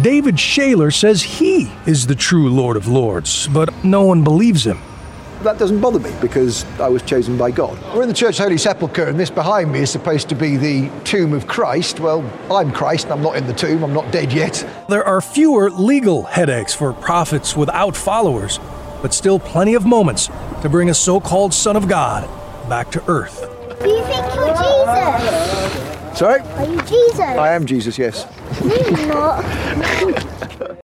David Shaler says he is the true Lord of Lords, but no one believes him. That doesn't bother me because I was chosen by God. We're in the Church Holy Sepulchre, and this behind me is supposed to be the tomb of Christ. Well, I'm Christ, and I'm not in the tomb, I'm not dead yet. There are fewer legal headaches for prophets without followers, but still plenty of moments to bring a so-called Son of God back to earth. Do you think you're Jesus? Sorry? Are you Jesus? I am Jesus, yes. No, you're not.